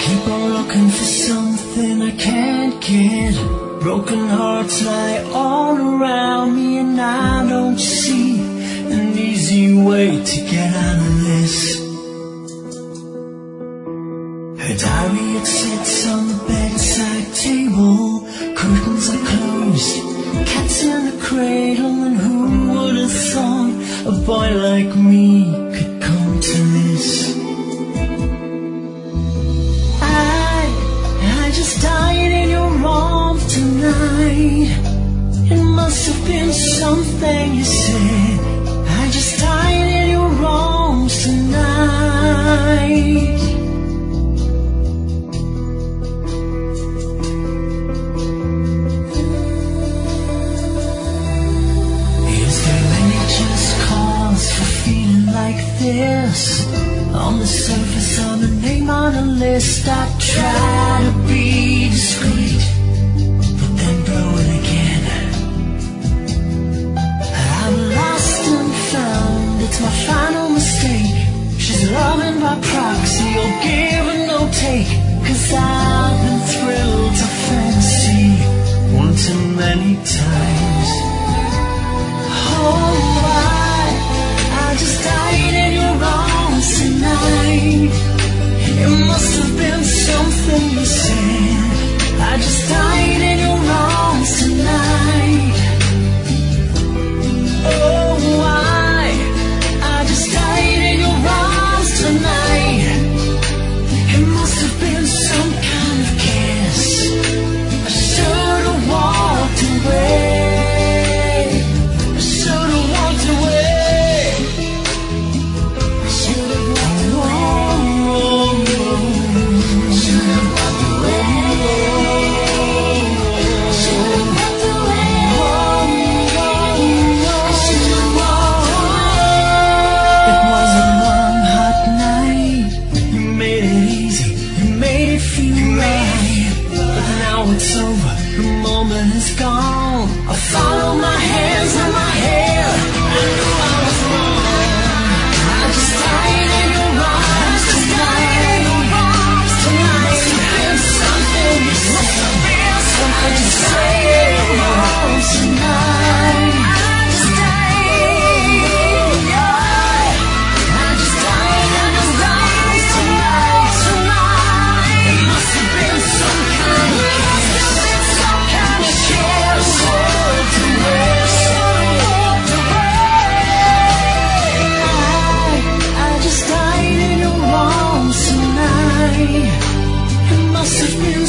keep on looking for something I can't get. Broken hearts lie all around me, and I don't see an easy way to get out of this. Her diary, it sits on the bedside table. Curtains are closed, cats in the cradle. And who would have thought a boy like me could come to this? I just died in your arms tonight. It must have been something you said. I just died in your arms tonight. Is there any just cause for feeling like this? On the surface, I'm a name on a list. I try to be discreet, but then blow it again. I'm lost and found, it's my final mistake. She's loving by proxy, or give and no take. 'Cause I've been thrilled to fantasy one too many times. Oh, I just died in your arms tonight. It must have been something you said. I just died in your arms tonight. Oh, I just died in your arms tonight. It must have been some kind of kiss. I should have walked away. I should have walked away. I should have walked away. Should have walked away. Should have walked away. Should have walked away. It was a long, hot night. You made it easy. You made it feel right. But now it's over. The moment is gone. I follow my hands and my hair. I knew I was wrong. I just died in your arms tonight. Tonight must have been something you said. I just died in your arms tonight. I just died. I just died in your arms tonight. It must have been some kind of kiss. Some kind of kiss. Walked away. Walked away. I just died in your arms tonight. It must have been